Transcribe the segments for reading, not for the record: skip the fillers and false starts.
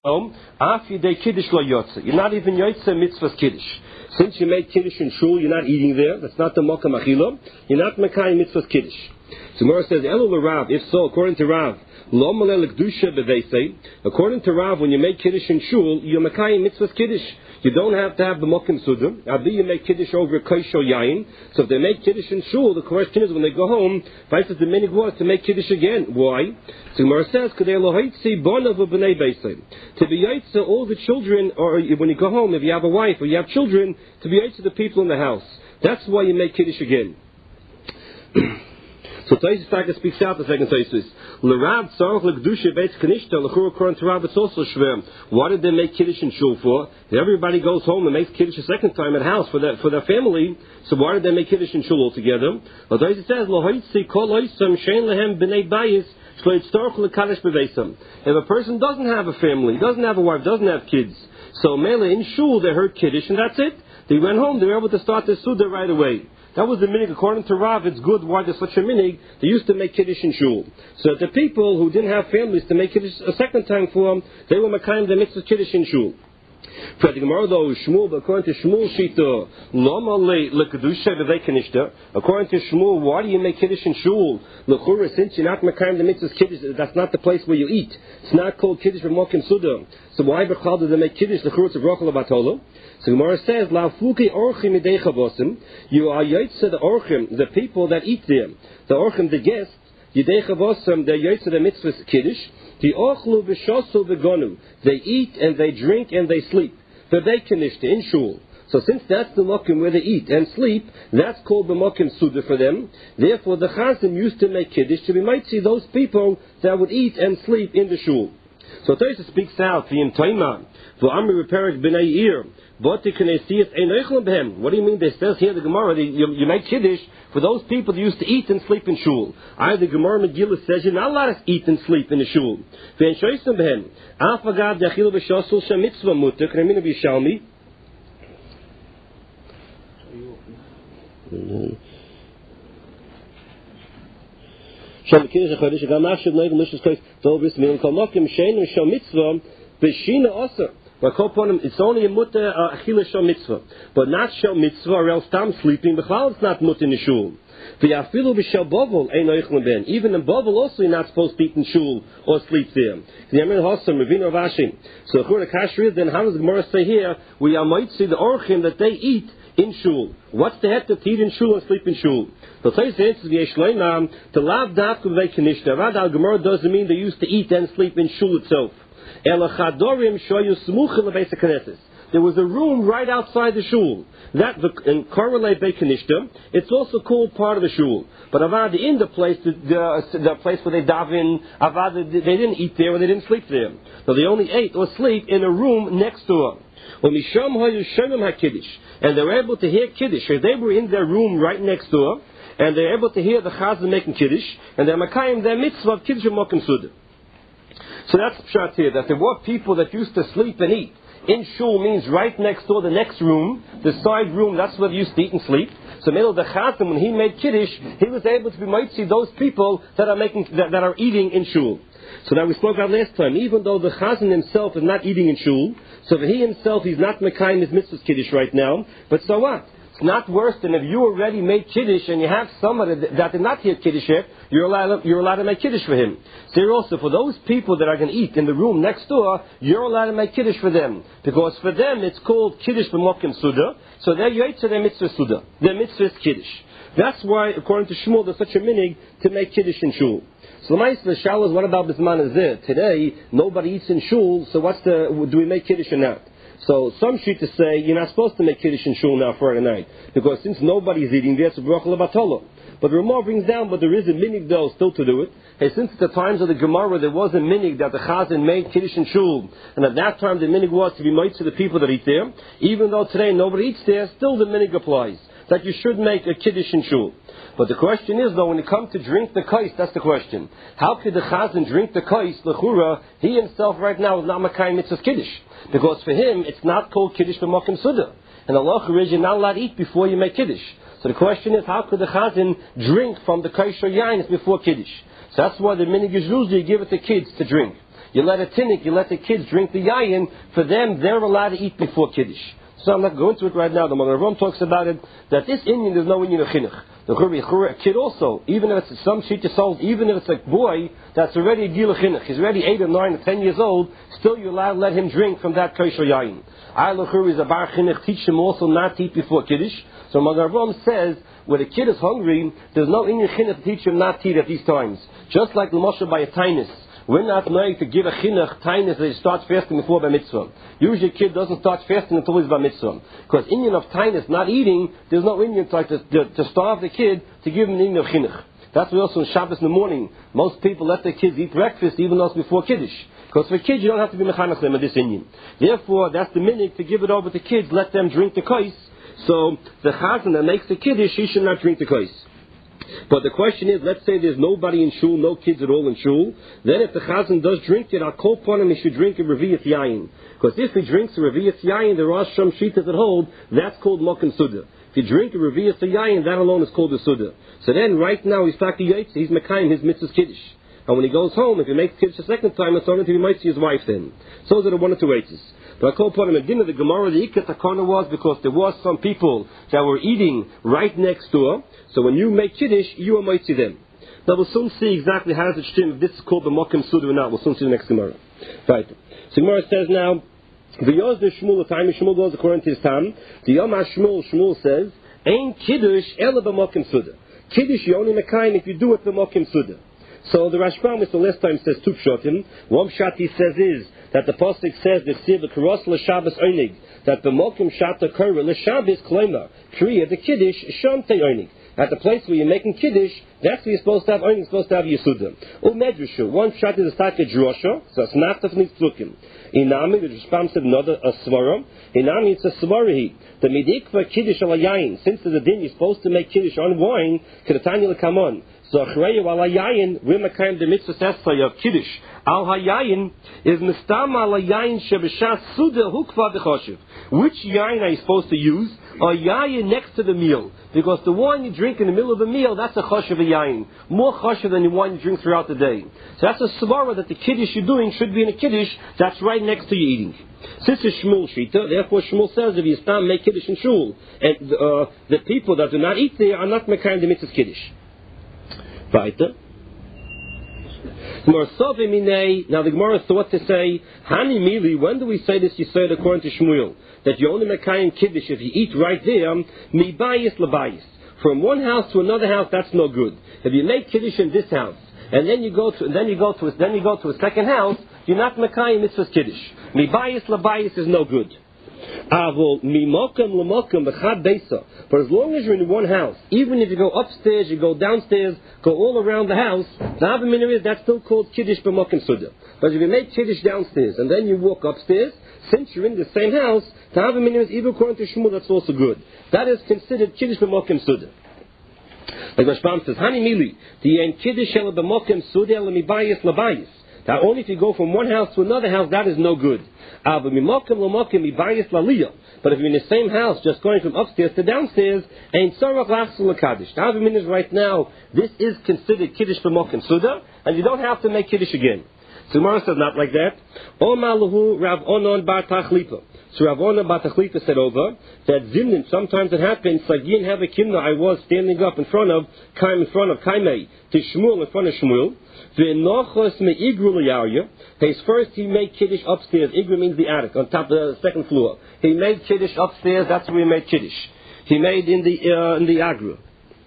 After they kiddush lo yotze. You're not even yotze mitzvahs kiddush. Since you made kiddush in shul, you're not eating there. That's not the makam achila. You're not mekayim mitzvahs kiddush. So Gemara says, Elu Rav. If so, according to Rav, lo malel kedusha b'veisei. According to Rav, when you make kiddush in shul, you're mekayim mitzvahs kiddush. You don't have to have the mokim suda. Abi, you make kiddush over kaisho yain. So if they make kiddush in shul, the question is when they go home, Vaisas the minig was to make kiddush again. Why? So Gemara says, "Kadei lohaitzi bonav b'nei beisay." To be yaitza all the children, or when you go home, if you have a wife or you have children, to be yaitza the people in the house. That's why you make kiddush again. So Taisus Taka speaks out the second Taisus. L'Rav tzarich l'kedusha beitz kanishta l'chur according to Rav it's also shver. What did they make kiddush in shul for? Everybody goes home and makes kiddush a second time at house for their family. So why did they make kiddush in shul altogether? Well, Taisus says lohoitzi kol loisam shein lehem b'nei bayis shlo yitztorch l'kadosh b'veisam. If a person doesn't have a family, doesn't have a wife, doesn't have kids, so mele in shul they heard kiddush and that's it. They went home. They were able to start their suda right away. That was the minig. According to Rav, it's good. Why there's such a minig? They used to make kiddush in shul. So that the people who didn't have families to make kiddush a second time for them, they were makayim the mitzvah kiddush in shul. For the Gemara though, Shmuel, but according to Shmuel Shita, Lama le kedusha b'vei. According to Shmuel, why do you make kiddush in shul? L'chura, since you're not makayim the mitzvah kiddush, that's not the place where you eat. It's not called kiddush b'mokim suda. So why b'chal do they make kiddush? L'chura it's a brachal b'atola. So Gemara says, La fuki orchim idei chavosim. You are yaitza the orchim, the people that eat there. The orchim, the guests, yidei chavosim, they're yaitza the mitzvah kiddush. The ochlu b'shosu b'gonu. They eat and they drink and they sleep. V'bei kanishta, in shul. So since that's the mokim where they eat and sleep, that's called the mokim suda for them. Therefore the chazim used to make kiddush to be might see those people that would eat and sleep in the shul. So Tosha speaks out, V'im toima, v'amri reparik b'nei ir. What do you mean? It says here the Gemara, you make kiddush for those people that used to eat and sleep in shul. The Gemara Megillah says you're not allowed to eat and sleep in the shul. It's only a mutter achila shel mitzvah, but not shel mitzvah or else tam sleeping. B'chlal it's not mutter in the shul. V'yafilu b'shel bovel ein oichlin ben. Even in bovel also you're not supposed to eat in shul or sleep there. So according to Kashriyah, then how does the Gemara say here? We might see the orchim that they eat in shul. What's the head to eat in shul and sleep in shul? So Taisus answers v'yeshleimam to lav dafku v'vei kanishta. Rather, Gemara doesn't mean they used to eat and sleep in shul itself. There was a room right outside the shul. That in Korale Bekanishta, it's also called part of the shul. But Avad in the place, the place where they daven, Avad they didn't eat there or they didn't sleep there. So they only ate or sleep in a room next to her. And they were able to hear Kiddush. They were in their room right next to her, and they were able to hear the Chazan making Kiddush, and they're makayim their mitzvah of Kiddush and Mokim Suda. So that's the pshat here, that there were people that used to sleep and eat. In shul means right next door, the next room, the side room, that's where they used to eat and sleep. So middle the Chazan, when he made Kiddush, he was able to be might see those people that are eating in shul. So now we spoke about last time, even though the Chazan himself is not eating in shul, so he himself, he's not makayim his mitzvahs Kiddush right now, but so what? It's not worse than if you already made Kiddush and you have somebody that did not hear Kiddush yet, you're allowed to make Kiddush for him. So here also, for those people that are going to eat in the room next door, you're allowed to make Kiddush for them. Because for them it's called Kiddush b'mokim Suda, so they're yaitza their mitzvah Suda. Their mitzvah is Kiddush. That's why, according to Shmuel, there's such a minig to make Kiddush in shul. So the shal is, what about Bisman is there? Today, nobody eats in shul, so do we make Kiddush or not? So some shittas say you're not supposed to make Kiddush in shul now Friday night, because since nobody's eating, there's a brachal b'atola. But the Ramah brings down, but there is a minig though still to do it. Hey, since the times of the Gemara there was a minig that the Chazan made Kiddush in shul, and at that time the minig was to be made to the people that eat there. Even though today nobody eats there, still the minig applies that you should make a Kiddush in shul. But the question is, though, when it comes to drink the kais, that's the question. How could the Chazan drink the kais, l'chura? He himself right now is not makayim mitzvah Kiddush. Because for him, it's not called Kiddush b'mokim Suda. And Allah is you're not allowed to eat before you make Kiddush. So the question is, how could the Chazan drink from the kais or yain before Kiddush? So that's why the minig is usually you give it to kids to drink. you let a tinnik, you let the kids drink the yayin, for them, they're allowed to eat before Kiddush. So I'm not going to it right now. The Magen Avraham talks about it, that this Indian, there's no Indian of chinuch. The kid also, even if it's some sheet sold, even if it's a boy that's already a gil of chinuch, he's already 8 or 9 or 10 years old, still you're allowed to let him drink from that kosher yayin. L'churi is a bar chinuch, teach him also not to eat before Kiddush. So Magen Avraham says, when a kid is hungry, there's no Indian chinuch to teach him not to eat at these times. Just like l'moshe by a tainus. We're not knowing to give a chinuch tainus that he starts fasting before by mitzvah. Usually a kid doesn't start fasting until he's by mitzvah. Because Indian of tainus, not eating, there's no Indian to starve the kid to give him an Indian of chinuch. That's why also on Shabbos in the morning, most people let their kids eat breakfast even though it's before Kiddush. Because for kids you don't have to be mechanech them at this Indian. Therefore, that's the minute to give it over to kids, let them drink the kais. So the chazan that makes the kiddush, he should not drink the kais. But the question is, let's say there's nobody in shul, no kids at all in shul, then if the chazan does drink it, I'll call upon him, he should drink a reviyat yayin. Because if he drinks a reviyat yayin, there are some shitas that hold, that's called mokum suda. If you drink a reviyat yayin, that alone is called a suda. So then, right now, he's taki yaitz, he's mekayim his mitzvah's kiddush. And when he goes home, if he makes kiddush a second time, it's only if he might see his wife then. So those are the one or two eights. But I call upon him again, the Gemara, the Ikat Takana was because there was some people that were eating right next door. So when you make Kiddush, you might see them. Now we'll soon see exactly how does it stem, if this is called the Mokim Suda or not. We'll soon see the next Gemara. Right. So Gemara says now, the Yoz the Shmuel, the time Shmuel goes according to his time. The Yom Shmuel says, Ein Kiddush ela b'Mokim Suda. Kiddush you only mekayim if you do it b'Mokim Suda. So the Rashbam, which the last time says two pshatim, one pshat he says is that the pasuk says the siv the karos l'Shabbos oinig, that the mokim shata kara l'Shabbos kloima kriya the kiddush sham te oinig. At the place where you're making kiddush, that's where you're supposed to have oinig, supposed to have yisuda. Umedrashu, one pshat is a start of drosha, so it's not the psukim. Inami, the Rashbam said another a svara. Inami, it's a svarahi. The midikva kiddush al yayin. Since there's a din, you're supposed to make kiddush on wine. Kedatanya l'kamon. So achreyu al hayayin, we're makayim the mitzvah tesfay of kiddush. Al hayayin is mistam al hayayin shebeshas suda hukva b'choshev. Which yayin are you supposed to use? A yayin next to the meal. Because the wine you drink in the middle of the meal, that's a choshev a yayin. More choshev than the wine you drink throughout the day. So that's a svara that the kiddush you're doing should be in a kiddush that's right next to your eating. Since it's Shmuel Shita, therefore Shmuel says if you stand make kiddush in shul, and the people that do not eat there are not makayim the mitzvah kiddush. Weiter. Now the Gemara thought to say, Hani Mili, when do we say this? You say it according to Shmuel, that you only mekayim kiddush if you eat right there, mi bayis labayis. From one house to another house, that's no good. If you make kiddush in this house, and then you go to a second house, you're not mekayim mitzvah's kiddush. Mi bayis labayis is no good. Avol mimokem lemokem b'chad beisa. For as long as you're in one house, even if you go upstairs, you go downstairs, go all around the house, the Havamina is that's still called kiddush b'mokem suda. But if you make kiddush downstairs and then you walk upstairs, since you're in the same house, the Havamina is even according to Shmuel that's also good. That is considered kiddush b'mokem suda. Like Rashbam says, Hani Mili, the ein kiddush el b'mokem suda el mibayis labayis. Now, only if you go from one house to another house, that is no good. But if you're in the same house, just going from upstairs to downstairs, ain't sarach lachsul lekadish. Now, the right now, this is considered kiddush b'mokem suda, and you don't have to make kiddush again. So Gemara says not like that. Omalahu Rav Onon bar Tachlipa. So Rav Onon bar Tachlipa said over that zimnin. Sometimes it happens. Sagin have a kimna. I was standing up in front of Kaimei to Shmuel in front of Shmuel. First he made kiddush upstairs. Igru means the attic, on top of the second floor. He made kiddush upstairs. That's where he made kiddush. He made in the agru.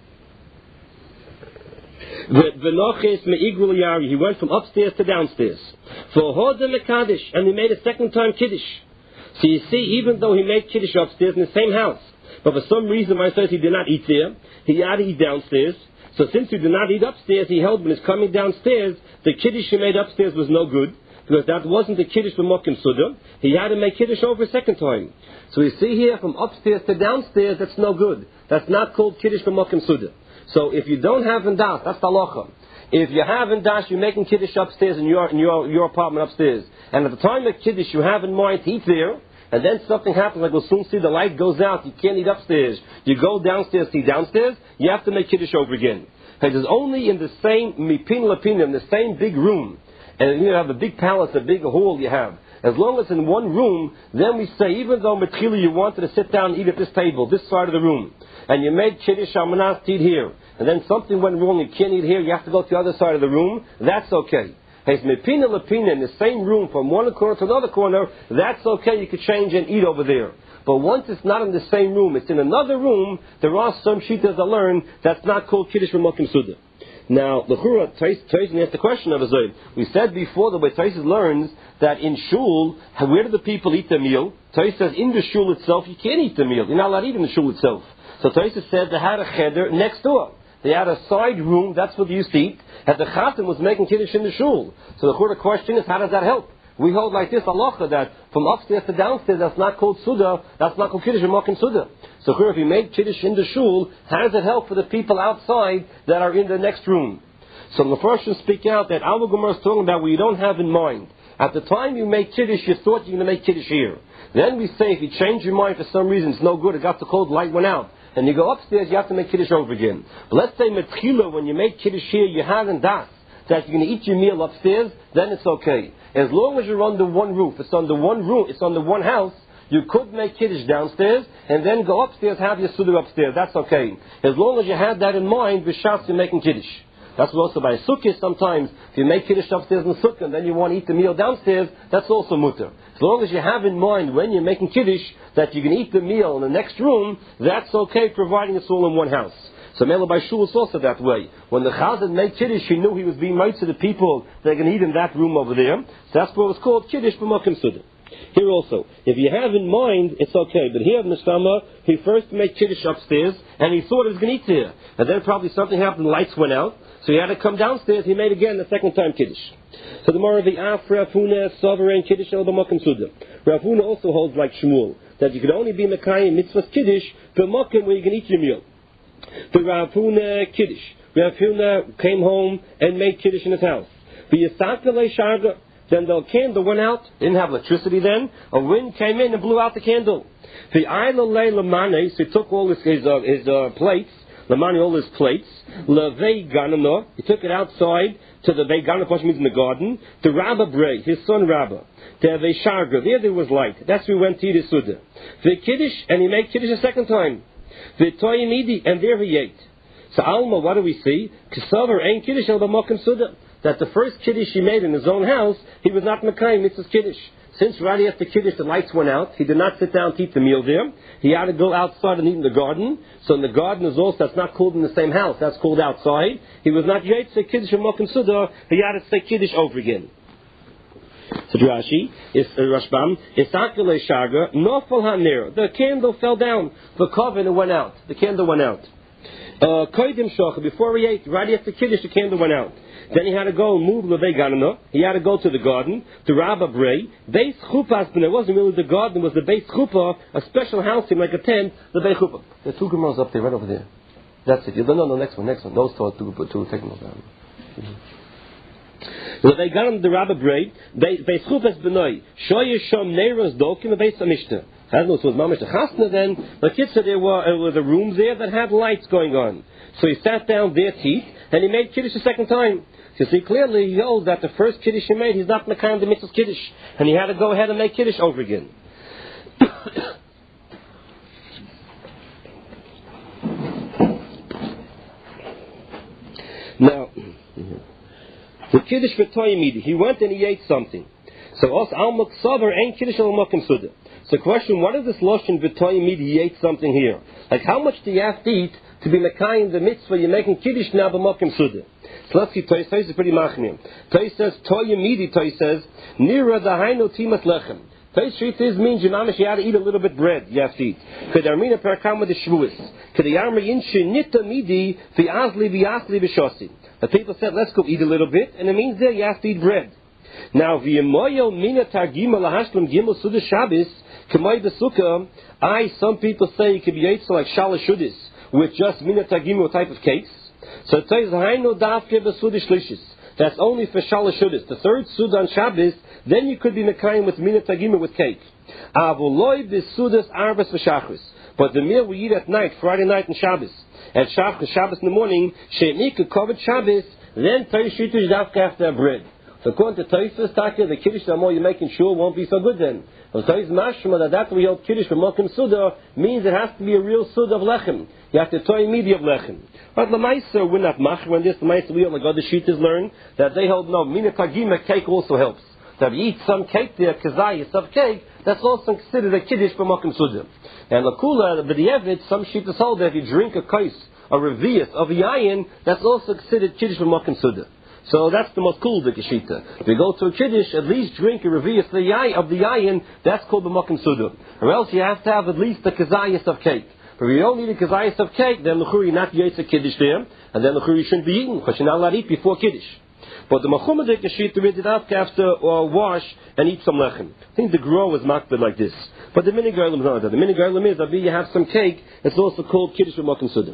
He went from upstairs to downstairs. For Hoda Mekadesh, and he made a second time kiddush. So you see, even though he made kiddush upstairs in the same house, but for some reason, I said he did not eat there. He had to eat downstairs. So since he did not eat upstairs, he held when he's coming downstairs, the kiddush he made upstairs was no good, because that wasn't the kiddush for Mokim Suda. He had to make kiddush over a second time. So you see here, from upstairs to downstairs, that's no good. That's not called kiddush for Mokim Suda. So if you don't have Vendas, that's halacha. If you have Vendas, you're making kiddush upstairs in your apartment upstairs. And at the time of kiddush, you have in mind to eat there, and then something happens, like we'll soon see, the light goes out, you can't eat upstairs. You go downstairs to eat downstairs, you have to make kiddush over again. Because it's only in the same mipin lapin, in the same big room. and you have a big palace, a big hall you have. As long as in one room, then we say, even though Matchila you wanted to sit down and eat at this table, this side of the room, and you made Kiddush Almanas to eat here, and then something went wrong, you can't eat here, you have to go to the other side of the room, that's okay. Hey, Mepina Lapina in the same room from one corner to another corner, that's okay, you could change and eat over there. But once it's not in the same room, it's in another room, there are some shittas that learn that's not called Kiddush B'Mokim Suda. Now, the Chura, Taisin asked the question of Azayim. We said before the way Taisin learns that in Shul, where do the people eat the meal? Taisin says in the Shul itself, you can't eat the meal. You're not allowed to eat in the Shul itself. So Taisin said they had a cheder next door. They had a side room, that's what they used to eat, and the Chatam was making Kiddush in the Shul. So the Chura question is, how does that help? We hold like this halacha that from upstairs to downstairs, that's not called Suda, that's not called Kiddush B'Mokim Suda. So if you made Kiddush in the Shul, how does it help for the people outside that are in the next room? So the Mepharshim speak out that our Gemara is talking about what you don't have in mind. At the time you made Kiddush, you thought you were going to make Kiddush here. Then we say if you change your mind for some reason, it's no good, it got the cold, light went out, and you go upstairs, you have to make Kiddush over again. But let's say Metchila, when you made Kiddush here, you hadn't das, that you're going to eat your meal upstairs, then it's okay. As long as you're under one roof, it's under one room, it's under one house, you could make Kiddush downstairs, and then go upstairs, have your Suda upstairs, that's okay. As long as you had that in mind, B'Shas you're making Kiddush. That's also by Sukkah sometimes, if you make Kiddush upstairs in Sukkah, and then you want to eat the meal downstairs, that's also mutter. As long as you have in mind when you're making Kiddush, that you can eat the meal in the next room, that's okay, providing it's all in one house. So Mela by Shul is also that way. When the Chazan made Kiddush, he knew he was being right to the people that are going to eat in that room over there. So that's what it's called Kiddush B'Mokim Suda. Here also, if you have in mind, it's okay. But here, Mishama, he first made Kiddush upstairs, and he thought he was going to eat there. And then probably something happened, the lights went out, so he had to come downstairs, he made again the second time Kiddush. So the Mara of the Af, Rav Huna, Sovereign, Kiddush, El B'Mokim Suda. Rav Huna also holds like Shmuel, that you could only be Mekayim Mitzvah's Kiddush, B'Mokim, where you can eat your meal. The Rav Huna Kiddush. Rav Huna came home and made Kiddush in his house. V'yisakale Sharga. Then the candle went out. Didn't have electricity then. A wind came in and blew out the candle. The Ailale Lamane, so he took all his plates, Lamane, all his plates, Levei Ganano, he took it outside to the Vei Ganano, which means in the garden, to Rabba Bray, his son Rabba, to Vei Sharga, there was light. That's where he went to eat his Suda. The Kiddush, and he made Kiddush a second time. The Toyimidi, and there he ate. So Alma, what do we see? Kisavar ain't Kiddush El B'Mokim Suda. That the first Kiddush he made in his own house, he was not Mekayim Mitzvah's Kiddush. Since right after Kiddush the lights went out, he did not sit down to eat the meal there. He had to go outside and eat in the garden. So in the garden is also, that's not called in the same house, that's called outside. He was not yet say Kiddush B'Mokim Suda, he had to say Kiddush over again. So Rashi, Rashbam, Isakale Shaga, Nofal HaNer, the candle fell down, the coven went out, the candle went out. Koidim Shocha, before he ate, right after Kiddush, the candle went out. Then he had to go and move Levei Ganano. He had to go to the garden, to Rabba Bray. Beis Chuppah, but it wasn't really the garden, it was the Beis Chuppah, a special house in like a tent, the Beis Chuppah. There are two Gemaras up there, right over there. That's it. No, next one. Those two take them down. Levei Ganano, the Rabba Bray, Beis Chuppah Benoi, Shoye Shom Neiros Dokim, the Beis HaMishnah. I don't know if it was Mamash the Chasna then, but kids said there was a room there that had lights going on. So he sat down there to eat, and he made Kiddush a second time. You see, clearly he knows that the first Kiddush he made, he's not Mekayim the Mitzvah's Kiddush. And he had to go ahead and make Kiddush over again. Now, the Kiddush for Toyimidi, he went and he ate something. So also, Al-Mak Savar ain't Kiddush al-Mokim Suda. So question, what is this Lashon V'Toyimidi, he ate something here? Like how much do you have to eat to be Mekayim the Mitzvah, you're making Kiddush now B'Mokim Suda? So let's see, Toy is pretty machmir. Toy says, Toyimidi, Toy says, Nira Dahainu Timat Lechem. Toy Shritis means you had to eat a little bit bread, you have to eat. Kedarmina Parakam with the Shvuis. Kedayarma Yinshi Nita Midi V'Azli V'Asli V'Shosi. The people said, let's go eat a little bit, and it means there you have to eat bread. Now, V'Yemoyo Mina Targima Lahashlam Gimel Suda Shabbos, K'may B'Sukkah, some people say it could be ate like Shalashudis, with just Mina Targima type of cakes. So it says, Hainu Davke B'Suda Shlishis. That's only for Shalashudis. The third Suda on Shabbos, then you could be Mekayim with Mina Targima with cake. Avuloi B'Sudas Arbas V'Shachris. But the meal we eat at night, Friday night and Shabbos, at Shabbos in the morning, She'mika Kovet Shabbos, then Taishitush Davke after bread. So according to Tosfos, the Kiddush the more you make in Shul won't be so good then. But Tosfos mashma that we hold Kiddush for Mokim Suda means it has to be a real Suda of Lechem. You have to toy media of Lechem. But Lamaisa, we're not mach when this Lamaisa we like other Shitas learn that they hold no. Mina Tagima cake also helps. So if you eat some cake there, kazayas of cake, that's also considered a Kiddush for Mokim Suda. And Lakula, but the Evid, some Shitas hold that if you drink a kais, a revius of yayin, that's also considered Kiddush for Mokim Suda. So that's the most cool Shita. If you go to a Kiddush, at least drink a revius of the yayin, that's called the Mokim Suda. Or else you have to have at least the kazayas of cake. But if you don't need a kazayas of cake, then l'churi not yaitz a Kiddush there, and then l'churi shouldn't be eaten, because you're not allowed to eat before Kiddush. But the Machumadik Shita we did not have to wash and eat some lechem. I think the grow is makbid like this. But the mini garlim is not like that. The mini garlim is that you have some cake, it's also called Kiddush with Mokim Suda.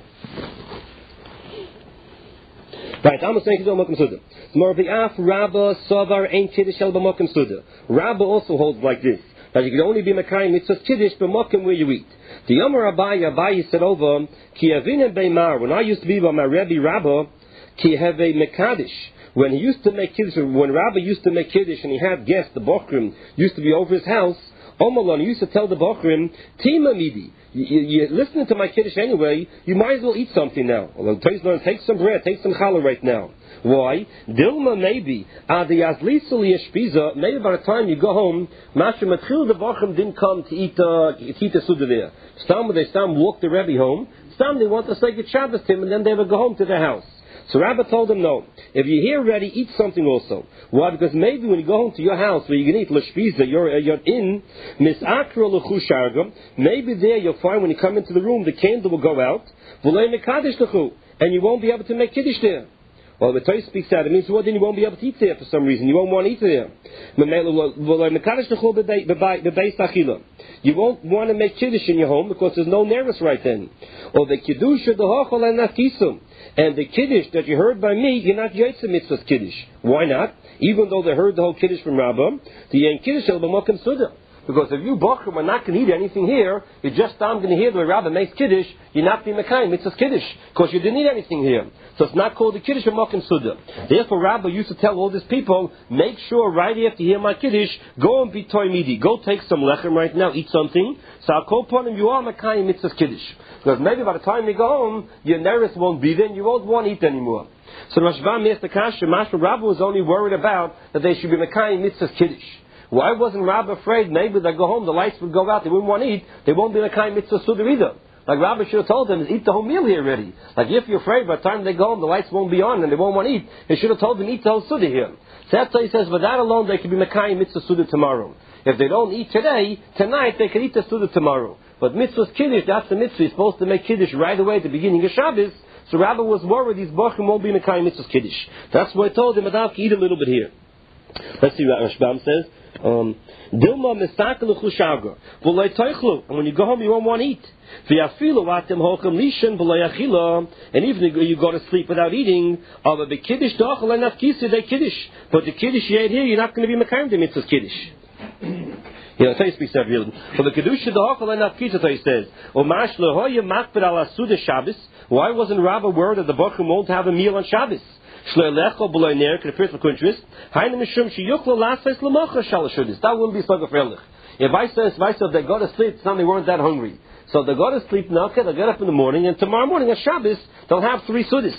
Right, I'm saying Kiddush with Mokim Suda. Marbi'af Rabba Savar Ein Kiddush El B'Mokim Suda. Rabba also holds like this, that you can only be Mekayim Mitzvah Kiddush B'Mokim where you eat. The Yomer Abayi said over, Ki Avinem Beimar, when I used to be by my Rebbe Rabba, Ki Have Mekadosh. When he used to make Kiddush, when Rabbi used to make Kiddush and he had guests, the Bochrim used to be over his house, Omalon used to tell the Bochrim, Tima Midi, you're listening to my Kiddush anyway, you might as well eat something now. Well, take some bread, take some challah right now. Why? Dilma maybe, maybe by the time you go home, Masha Matchil the Bochrim didn't come to eat the Suda there. They walk the Rebbe home, they want to say good Shabbos to him, and then they would go home to their house. So Rabbi told him, no, if you're here ready, eat something also. Why? Because maybe when you go home to your house where you can eat l'shpiza, you're in, mis'akra l'chusharga, maybe there you'll find when you come into the room, the candle will go out, and you won't be able to make Kiddush there. Well, the Torah speaks out, it means well, then you won't be able to eat there for some reason. You won't want to eat there. You won't want to make Kiddush in your home because there's no nearest right then. Or the Kiddush of the Hochel and Nakisum. And the Kiddush that you heard by me, you're not Yaitza Mitzvah's Kiddush. Why not? Even though they heard the whole Kiddush from Rabbah, the Yen Kiddush El B'Mokim Suda. Because if you Bochum are not going to eat anything here, you're just going to hear the way Rabbah makes Kiddush, you're not being Mekayim Mitzvah's Kiddush. Because you didn't eat anything here. So it's not called the Kiddush of Mokim Suda. Therefore Rabbah used to tell all these people, make sure right after you hear my Kiddush, go and be Toy Midi. Go take some lechem right now, eat something. So I'll call upon him, you are Mekayim Mitzvah's Kiddush. Because maybe by the time you go home, your nearest won't be there and you won't want to eat anymore. So the Rashbam asked the Kasha, Mashma Rabbah was only worried about that they should be Mekayim Mitzvah's Kiddush. Why wasn't Rabbah afraid maybe they go home, the lights would go out, they wouldn't want to eat, they won't be Mekayim Mitzvah Suda either. Like Rabbah should have told them, eat the whole meal here already. Like if you're afraid by the time they go home, the lights won't be on and they won't want to eat, he should have told them, eat the whole Suda here. So that's why he says, with that alone they could be Mekayim Mitzvah Suda tomorrow. If they don't eat today, tonight they can eat the Suda tomorrow. But Mitzvah's Kiddush, that's the Mitzvah. He's supposed to make Kiddush right away at the beginning of Shabbos. So Rabbah was worried these Bochum won't be Mekayim Mitzvah's Kiddush. That's why I told him, Adav, eat a little bit here. Let's see what Rashbam says. Dilma mistakel chushaga. V'lei toichlu. And when you go home, you won't want to eat. V'yafilu atem hochem lishen v'lei achila. And even if you go to sleep without eating, of a kiddush dochel and afkisa they kiddush. But the kiddush you ate here, you're not going to be mekayim the mitzvah's kiddush. You know, Tais speaks that real. For the kedusha dochel and afkisa, Tais says, Omash lehoya makbid ala suda Shabbos. Why wasn't Rabbah worried that the Bochum won't have a meal on Shabbos? That wouldn't be so gefährlich. If I said they go to sleep, it's not they weren't that hungry. So they go to sleep now, okay, they'll get up in the morning, and tomorrow morning at Shabbos, they'll have 3 sudas.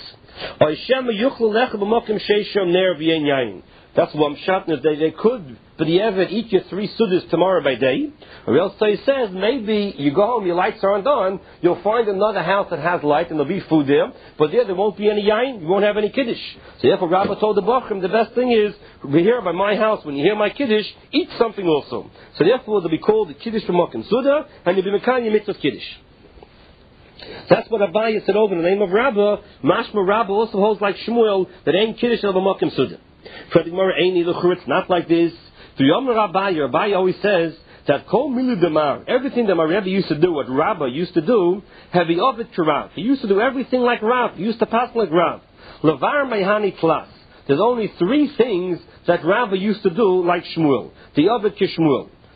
That's what I'm shot. They could, but you ever eat your 3 sudas tomorrow by day. Or else he says, maybe you go home, your lights aren't on, you'll find another house that has light and there'll be food there, but there won't be any yain, you won't have any kiddush. So therefore Rabbah told the Bochum, the best thing is, we're here by my house, when you hear my kiddush, eat something also. So therefore they'll be called the Kiddush from Mokim Suda, and you'll be Mekayim Mitzvah Kiddush. That's what Abaye said over in the name of Rabbah. Mashma Rabbah also holds like Shmuel, that ain't Kiddush of a Mokim Suda. It's not like this. To Yom Abaye always says that Kol Milu Demar, everything that my Rebbe used to do, what Rabbah used to do, Hevi Ovid Kirav. He used to do everything like Rav. He used to pass like Rav. Levar Mehani Tlas. There's only 3 things that Rabbah used to do like Shmuel. The Ovid Kishmuel.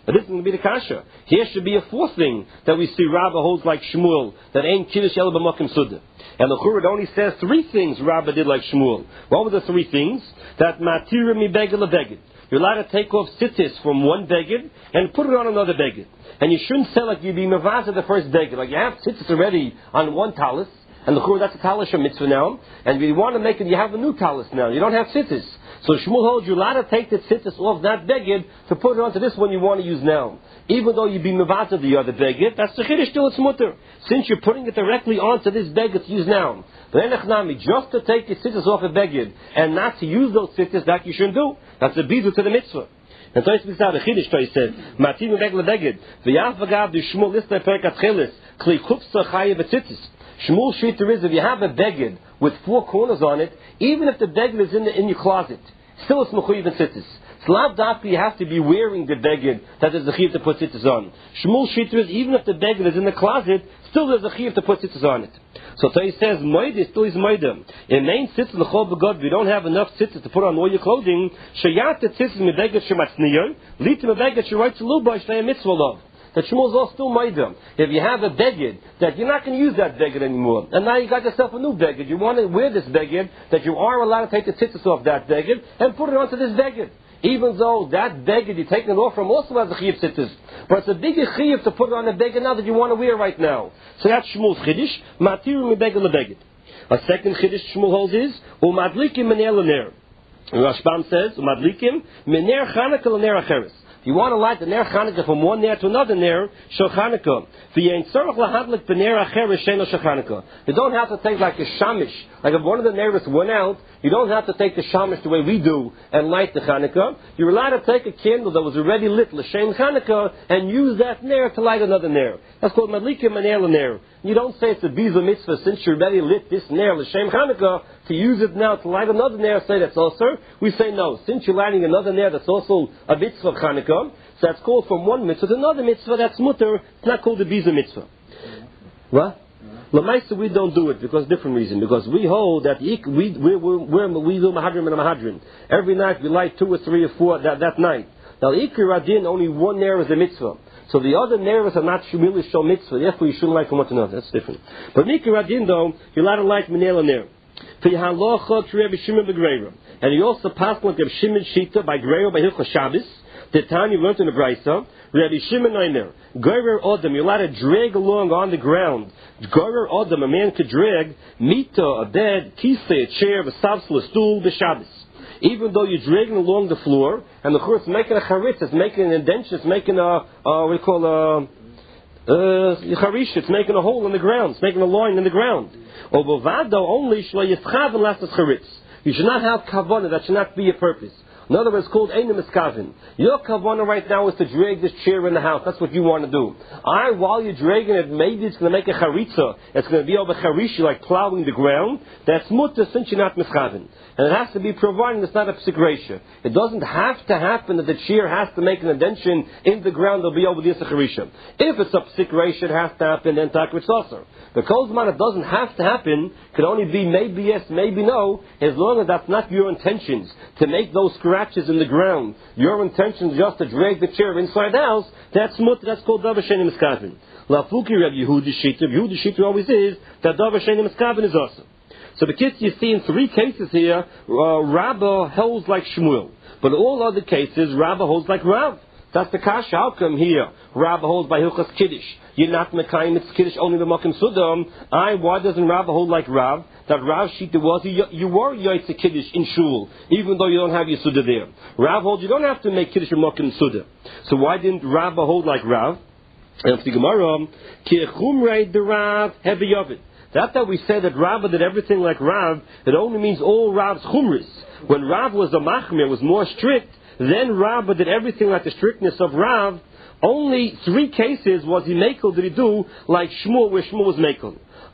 But this is going to be the kasha. Here should be a fourth thing that we see Rabba holds like Shmuel, that ain't Kiddush Ela B'Mokim Suda. And the Churah only says three things Rabba did like Shmuel. What were the three things? That Matira Mi Beged LeBeged. You're allowed to take off tzitzis from one beged and put it on another beged. And you shouldn't say like you'd be mevazah the first beged. Like you have tzitzis already on one talis, and the Churah, that's a talis mitzvah now, and you want to make it, you have a new talis now. You don't have tzitzis. So Shmuel holds you're allowed to take the tzitzis off that beged to put it onto this one you want to use now. Even though you'd be mevazah the other beged, that's the chiddush till it's mutter. Since you're putting it directly onto this beged to use now. But just to take the tzitzis off a beged and not to use those tzitzis, that you shouldn't do. That's a bidu to the mitzvah. And so speaks out the chiddush. He said, "Matim beged lebeged v'yaf v'gav the Shmuel listay perek atchelis kli chupsa chayev b'tzitzis." Shmuel shita is if you have a beged with four corners on it, even if the beged is in your closet, still it's mechuyev in tzitzis. Slav dafka, you have to be wearing the beged that there's a chiyuv to put tzitzis on. Shmuel shita is even if the beged is in the closet, still there's a chiyuv to put tzitzis on it. So he says, Moide still is Moide. In main tzitzis l'chol b'god, we don't have enough tzitzis to put on all your clothing. Sheyat tzitzis mebeged shematzniyon, lit mebeged sheraitz luba shnei mitzvah lov. That Shmuel is all still Moide. If you have a beged that you're not going to use that beged anymore, and now you got yourself a new beged, you want to wear this beged, that you are allowed to take the tzitzis off that beged and put it onto this beged. Even though that beged you're taking it off from also has a chiyuv tzitzis. But it's a bigger chiyuv to put it on the beged now that you want to wear right now. So that's Shmuel's chiddush. Matiru mi beged lebeged. A second chiddush Shmuel holds is umadlikim menei l'ner. Rashbam says umadlikim mener Chanukah l'ner acheres. If you want to light the ner Chanukah from one ner to another ner, shel Chanukah. You don't have to take like a shamish. Like if one of the neighbors went out, you don't have to take the shamish the way we do and light the Chanukah. You're allowed to take a candle that was already lit, l'shem Chanukah, and use that ner to light another ner. That's called madlikim menei l'ner. You don't say it's a biza mitzvah since you already lit this ner, l'shem Chanukah, to use it now to light another ner, say that's also. We say no. Since you're lighting another ner that's also a mitzvah of Chanukah, so that's called from one mitzvah to another mitzvah, that's mutter, it's not called a biza mitzvah. What? L'maisa, we don't do it because different reason. Because we hold that we do mahadrim and a mahadrim. Every night we light 2 or 3 or 4 that night. Now, Ikir Adin, only one ner is a mitzvah. So the other neighbors are not really show mitzvah. Therefore, you shouldn't light from one to another. That's different. But Ikir Adin, though, you're allowed to light menei l'ner. And he also passed like Reb Shimon Shita by Greiro by Hilchos Shabbos. The time you learned in the Brisa, Rabbi Shimon Omer, Gorer Odom, you're allowed to drag along on the ground. Gorer Odom, a man could drag, Mita, a bed, Kisei, a chair, a savsel, a stool, the Shabbos. Even though you're dragging along the floor, and the Chur's making a charitz, it's making an indention, it's making what we call charish, it's making a hole in the ground, it's making a line in the ground. Obovado only, shlo yischav and lastas charitz. You should not have kavanah, that should not be a purpose. In other words, it's called Einim Eskavin. Your kavanah right now is to drag this chair in the house. That's what you want to do. While you're dragging it, maybe it's going to make a charitza. It's going to be over charishi, like plowing the ground. That's mutter since you're not miskavin. And it has to be provided it's not a psik ratio. It doesn't have to happen that the chair has to make an indention in the ground. It'll be over the charisha. If it's a psik ratio, it has to happen, then takritz also. The kozman, it doesn't have to happen. Can only be maybe yes, maybe no, as long as that's not your intentions to make those scratches in the ground. Your intention is just to drag the chair inside the house. That's mutter. That's called davar she'eino miskavin. Lafuki Reb Yehudi Shita. Yehudi Shita always is that davar she'eino miskavin is also. So the kids you see in 3 cases here, Rabbah holds like Shmuel, but all other cases Rabbah holds like Rav. That's the kasha. How come here Rabbah holds by Hilchos Kiddush? You're not Mekayim, it's Kiddush only the Mokim Sudam. Why doesn't Rabbah hold like Rav? That Rav Shita was, you were Yaitse Kiddush in Shul, even though you don't have your Suda there. Rav holds you don't have to make Kiddush or Mokim Suda. So why didn't Rabbah hold like Rav? And for the Gemara, Ki Chumrei de Rav Hevi Yovid. That we say that Rabbah did everything like Rav, it only means all Rav's chumris. When Rav was a machmir, was more strict, then Rabbah did everything like the strictness of Rav. Only 3 cases was he makel, did he do, like Shmuel, where Shmuel was makel.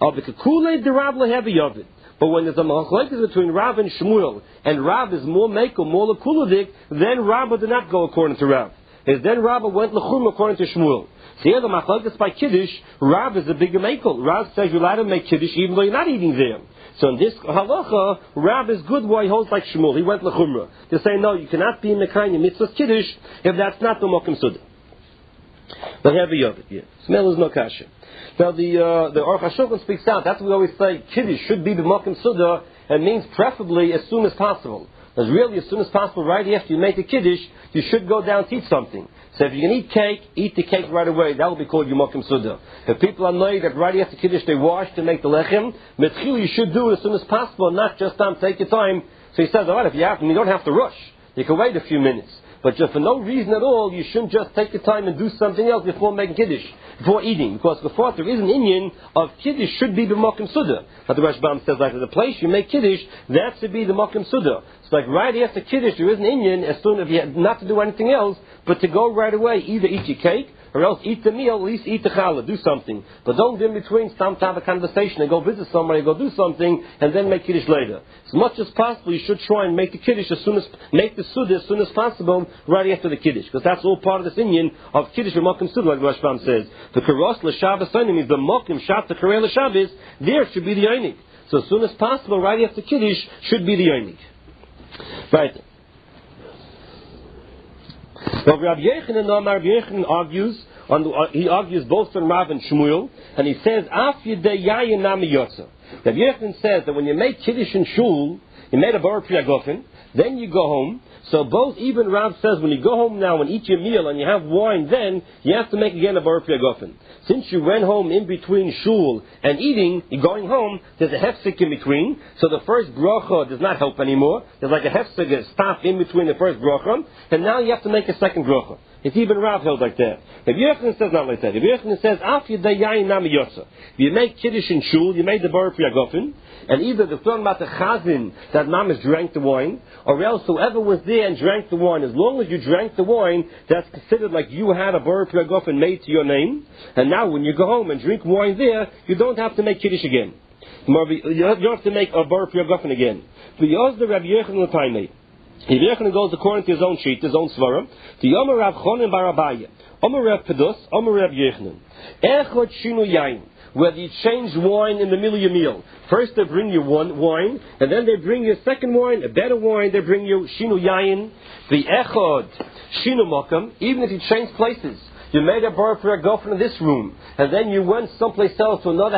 But when there's a machlokes between Rav and Shmuel, and Rav is more makel, more lekuladik, then Rabbah did not go according to Rav. Then Rabbah went lechum according to Shmuel. So here the machlokes by Kiddush, Rav is a bigger makel. Rav says you're allowed to make Kiddush even though you're not eating there. So in this halacha, Rav is good why he holds like Shmuel. He went lechumra. They say no, you cannot be in Mekayim mitzvah Kiddush if that's not the Mokim Suda. The heavy of it, yeah. Smell is no kasha. Now the Aruch HaShulchan speaks out. That's what we always say. Kiddush should be b'makom suda, and means preferably as soon as possible. Because really, as soon as possible, right after you make the kiddush, you should go down to eat something. So if you can eat cake, eat the cake right away. That will be called Yom Suda. If people are annoyed that right after kiddush they wash to make the lechem, Metchil, you should do it as soon as possible, not just take your time. So he says, all right, if you have to, you don't have to rush. You can wait a few minutes. But just for no reason at all, you shouldn't just take your time and do something else before making kiddush, before eating. Because before there is an inyan of kiddush should be the Mokim Suda. But the Rashbam says, like, the place you make kiddush, that should be the Mokim Suda. It's like right after kiddush, there is an inyan, as soon as you have not to do anything else, but to go right away, either eat your cake, or else eat the meal, at least eat the challah, do something. But don't in between some type of conversation and go visit somebody, go do something, and then make kiddush later. As much as possible, you should try and make the kiddush make the suda as soon as possible, right after the kiddush. Because that's all part of this inyan of kiddush and mokim suda, like the Rashbam says. The karos l'shabbos means the mokim shat the karei l'shabbos, there should be the yonik. So as soon as possible, right after kiddush, should be the yonik. Right. Well, Rabbi Yochanan argues, he argues both on Rav and Shmuel, and he says, Af yedei yayin nami yotza. Rabbi Yochanan says that when you make kiddush in shul, you made a bar priyagofen, then you go home. So both, even Rav says, when you go home now and eat your meal and you have wine, then you have to make again a bar priyagofen. Since you went home in between shul and eating, you're going home, there's a hefsek in between, so the first bracha does not help anymore. There's like a hefsek, a stop in between the first bracha, and now you have to make a second bracha. It's even Rav held like that. Rabbi Yochanan says not like that. Rabbi Yochanan says, Af yedei yayin nami yotza. If you make kiddush in shul, you made the bar priyagofen, and either the talking about the chazin that mamish drank the wine, or else whoever was there and drank the wine, as long as you drank the wine, that's considered like you had a bar priyagofen made to your name. And now when you go home and drink wine there, you don't have to make kiddush again. You don't have to make a bar priyagofen again. But yours the Rabbi Yochanan l'taimei. Rabbi Yochanan goes according to his own sheet, his own svara. To Yomer Rav Chonin bar Abaye, Omer Rav Pedus, Omer Rabbi Yochanan. Echad shinu yain. Whether you change wine in the middle of your meal. First they bring you one wine, and then they bring you a second wine, a better wine, they bring you shinu yayin, the echad, shinu makam, even if you change places. You made a bar priyagofen in this room, and then you went someplace else to another